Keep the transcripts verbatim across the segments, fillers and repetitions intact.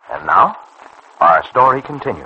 And now, our story continues.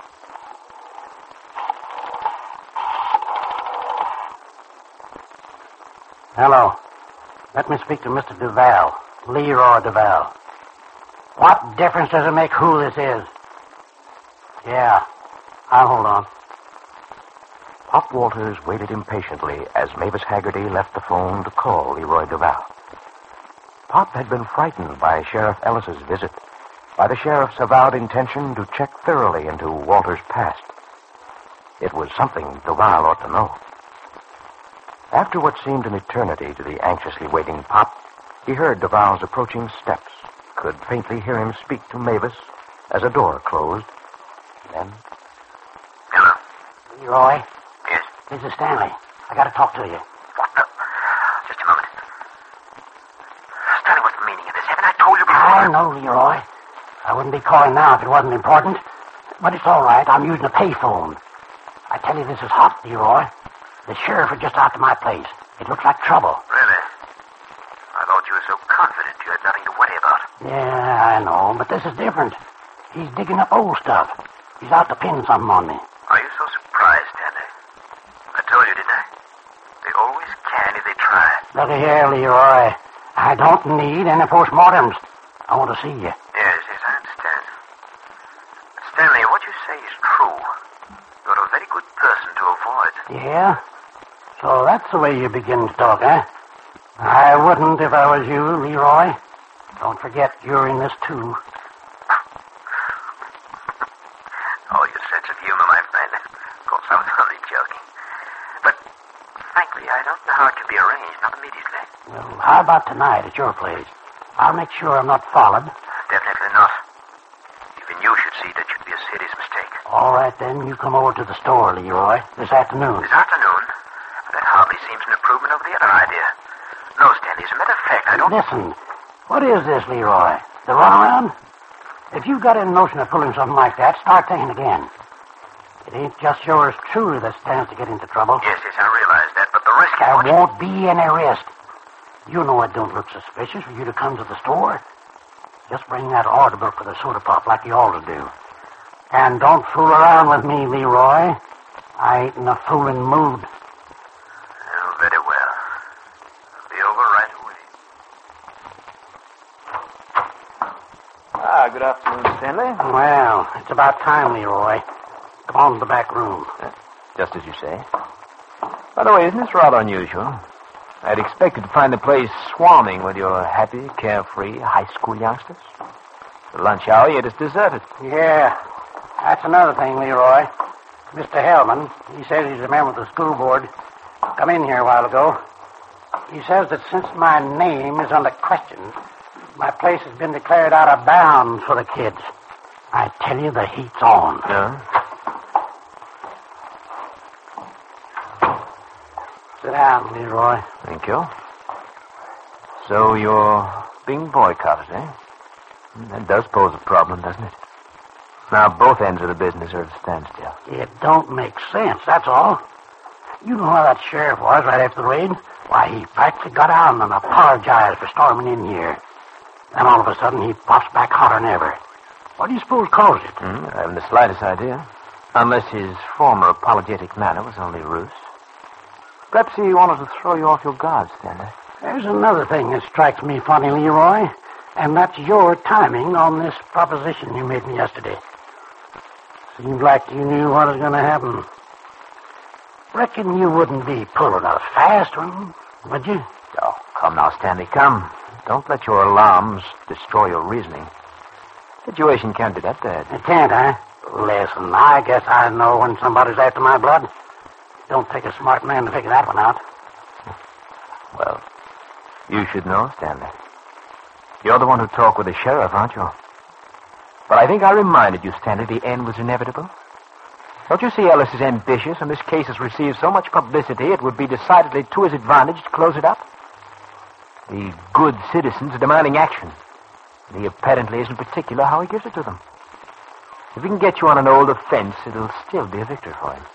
Hello. Let me speak to Mister Duval, Leroy Duval. What difference does it make who this is? Yeah, I'll hold on. Pop Walters waited impatiently as Mavis Haggerty left the phone to call Leroy Duval. Pop had been frightened by Sheriff Ellis's visit, by the sheriff's avowed intention to check thoroughly into Walter's past. It was something Duval ought to know. After what seemed an eternity to the anxiously waiting Pop, he heard Duval's approaching steps, could faintly hear him speak to Mavis as a door closed. Then... Hello? Leroy? Yes? This is Stanley. I gotta talk to you. What? Uh, just a moment. Stanley, what's the meaning of this? Haven't I told you before? I know, Leroy. I wouldn't be calling now if it wasn't important. But it's all right. I'm using a payphone. I tell you, this is hot, Leroy. The sheriff is just out to my place. It looks like trouble. Really? I thought you were so confident you had nothing to worry about. Yeah, I know, but this is different. He's digging up old stuff. He's out to pin something on me. Are you so surprised, Stanley? I told you, didn't I? They always can if they try. Look here, Leroy. I don't need any postmortems. I want to see you. Yes, yes, I understand. Stanley, what you say is true. You're a very good person to avoid. Yeah? So that's the way you begin to talk, eh? I wouldn't if I was you, Leroy. Don't forget, you're in this, too. Oh, your sense of humor, my friend. Of course, I was only joking. But, frankly, I don't know how it can be arranged, not immediately. Well, how about tonight at your place? I'll make sure I'm not followed. Definitely not. Even you should see that should be a serious mistake. All right, then. You come over to the store, Leroy, this afternoon. This afternoon? That hardly seems an improvement over the other idea. No, Stanley, as a matter of fact, I don't... Listen, what is this, Leroy? The runaround? If you've got any notion of pulling something like that, start thinking again. It ain't just yours truly that stands to get into trouble. Yes, yes, I realize that, but the risk... There won't be any risk. You know it don't look suspicious for you to come to the store. Just bring that order book for the soda pop like you always do. And don't fool around with me, Leroy. I ain't in a fooling mood. Oh, very well. I'll be over right away. Ah, good afternoon, Stanley. Well, it's about time, Leroy. Come on to the back room. Uh, just as you say. By the way, isn't this rather unusual? I'd expected to find the place swarming with your happy, carefree high school youngsters. The lunch hour, yet it's deserted. Yeah, that's another thing, Leroy. Mister Hellman, he says he's a member of the school board. Come in here a while ago. He says that since my name is under question, my place has been declared out of bounds for the kids. I tell you, the heat's on. Yeah? Sit down, Leroy. Thank you. So you're being boycotted, eh? That does pose a problem, doesn't it? Now both ends of the business are at a standstill. It don't make sense, that's all. You know how that sheriff was right after the raid? Why, he practically got out and apologized for storming in here. Then all of a sudden he pops back hotter than ever. What do you suppose caused it? Mm, I haven't the slightest idea. Unless his former apologetic manner was only ruse. Perhaps he wanted to throw you off your guard, Stanley. There's another thing that strikes me funny, Leroy, and that's your timing on this proposition you made me yesterday. Seems like you knew what was going to happen. Reckon you wouldn't be pulling a fast one, would you? Oh, come now, Stanley, come. Don't let your alarms destroy your reasoning. The situation can't be that bad. It can't, huh? Listen, I guess I know when somebody's after my blood. Don't take a smart man to figure that one out. Well, you should know, Stanley. You're the one who talked with the sheriff, aren't you? But I think I reminded you, Stanley, the end was inevitable. Don't you see Ellis is ambitious, and this case has received so much publicity it would be decidedly to his advantage to close it up? The good citizens are demanding action. And he apparently isn't particular how he gives it to them. If he can get you on an old offense, it'll still be a victory for him.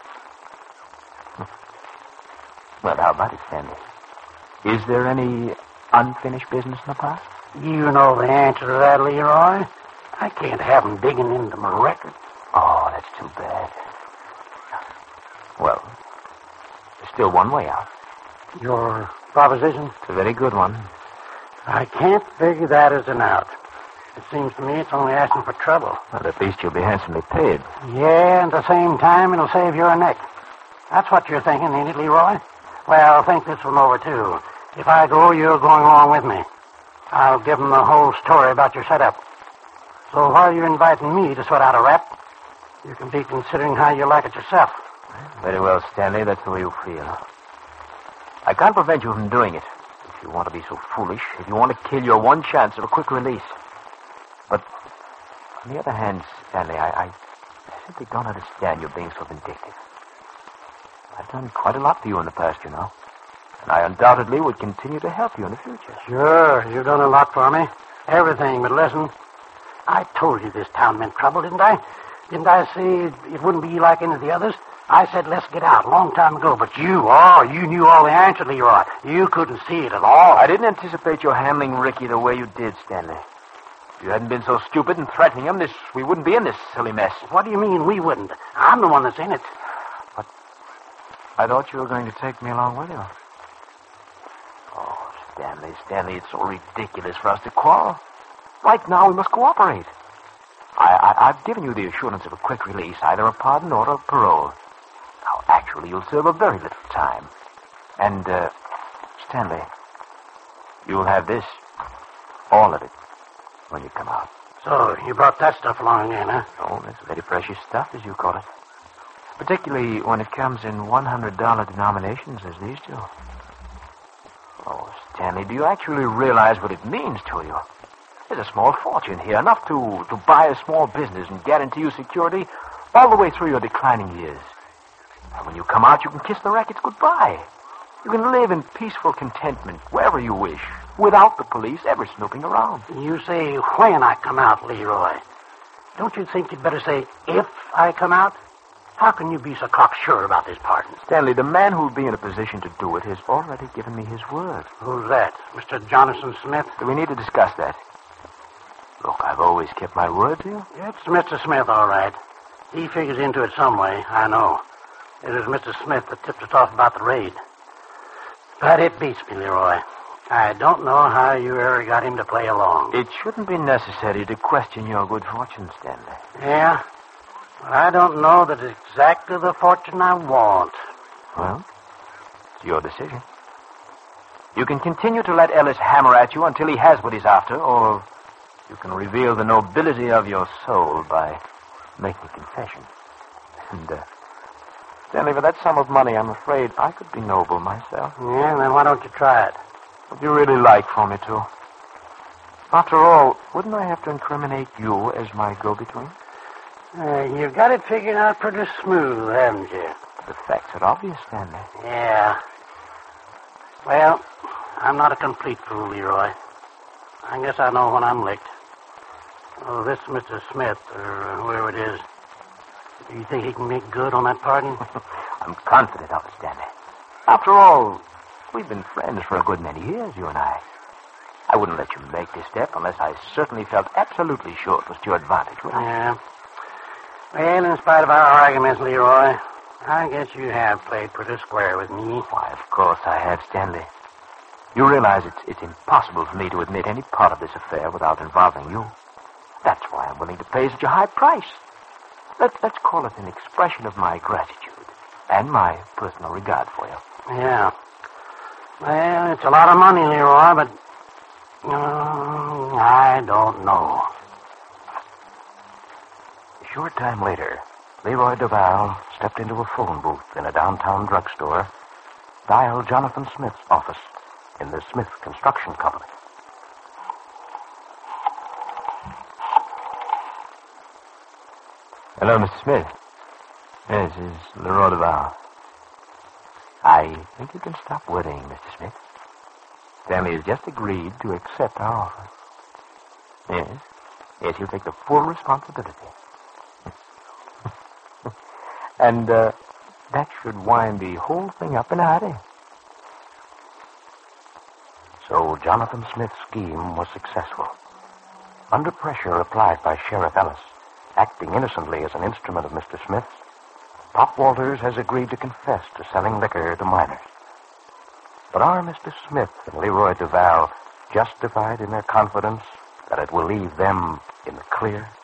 Well, how about it, Stanley? Is there any unfinished business in the past? You know the answer to that, Leroy. I can't have them digging into my record. Oh, that's too bad. Well, there's still one way out. Your proposition? It's a very good one. I can't figure that as an out. It seems to me it's only asking for trouble. Well, at least you'll be handsomely paid. Yeah, and at the same time, it'll save your neck. That's what you're thinking, ain't it, Leroy? Well, think this one over, too. If I go, you're going along with me. I'll give them the whole story about your setup. So while you're inviting me to sweat out a rap, you can be considering how you like it yourself. Very well, Stanley. That's the way you feel. I can't prevent you from doing it, if you want to be so foolish, if you want to kill your one chance of a quick release. But on the other hand, Stanley, I, I simply don't understand you being so vindictive. I've done quite a lot for you in the past, you know. And I undoubtedly would continue to help you in the future. Sure, you've done a lot for me. Everything, but listen. I told you this town meant trouble, didn't I? Didn't I say it wouldn't be like any of the others? I said, let's get out a long time ago. But you, oh, you knew all the answers, Leroy. You couldn't see it at all. I didn't anticipate your handling Ricky the way you did, Stanley. If you hadn't been so stupid and threatening him, this we wouldn't be in this silly mess. What do you mean we wouldn't? I'm the one that's in it. But I thought you were going to take me along with you. Oh, Stanley, Stanley, it's so ridiculous for us to quarrel. Right now, we must cooperate. I, I, I've given you the assurance of a quick release, either a pardon or a parole. Now, actually, you'll serve a very little time. And, uh, Stanley, you'll have this, all of it, when you come out. So, you brought that stuff along again, huh? Oh, that's very precious stuff, as you call it. Particularly when it comes in one hundred dollar denominations, as these do. Oh, Stanley, do you actually realize what it means to you? There's a small fortune here, enough to, to buy a small business and guarantee you security all the way through your declining years. And when you come out, you can kiss the rackets goodbye. You can live in peaceful contentment wherever you wish, without the police ever snooping around. You say, when I come out, Leroy. Don't you think you'd better say, if I come out? How can you be so cocksure about this pardon? Stanley, the man who'll be in a position to do it has already given me his word. Who's that? Mister Jonathan Smith? Do we need to discuss that? Look, I've always kept my word to you. It's Mister Smith, all right. He figures into it some way, I know. It was Mister Smith that tipped us off about the raid. But it beats me, Leroy. I don't know how you ever got him to play along. It shouldn't be necessary to question your good fortune, Stanley. Yeah? But I don't know that it's exactly the fortune I want. Well, it's your decision. You can continue to let Ellis hammer at you until he has what he's after, or you can reveal the nobility of your soul by making a confession. And, uh, Stanley, for that sum of money, I'm afraid I could be noble myself. Yeah, then why don't you try it? Would you really like for me to? After all, wouldn't I have to incriminate you as my go-between? Uh, you've got it figured out pretty smooth, haven't you? The facts are obvious, Stanley. Yeah. Well, I'm not a complete fool, Leroy. I guess I know when I'm licked. Oh, this Mister Smith, or whoever it is, do you think he can make good on that pardon? I'm confident of it, Stanley. After all, we've been friends for a good many years, you and I. I wouldn't let you make this step unless I certainly felt absolutely sure it was to your advantage, would I? Yeah. Well, in spite of our arguments, Leroy, I guess you have played pretty square with me. Why, of course I have, Stanley. You realize it's, it's impossible for me to admit any part of this affair without involving you. That's why I'm willing to pay such a high price. Let, let's call it an expression of my gratitude and my personal regard for you. Yeah. Well, it's a lot of money, Leroy, but uh, I don't know. A short time later, Leroy Duval stepped into a phone booth in a downtown drugstore, dialed Jonathan Smith's office in the Smith Construction Company. Hello, Mister Smith. Yes, it's Leroy Duval. I think you can stop worrying, Mister Smith. Stanley has just agreed to accept our offer. Yes. Yes, he'll take the full responsibility. And, uh, that should wind the whole thing up in a hurry. So Jonathan Smith's scheme was successful. Under pressure applied by Sheriff Ellis, acting innocently as an instrument of Mister Smith's, Pop Walters has agreed to confess to selling liquor to minors. But are Mister Smith and Leroy Duval justified in their confidence that it will leave them in the clear?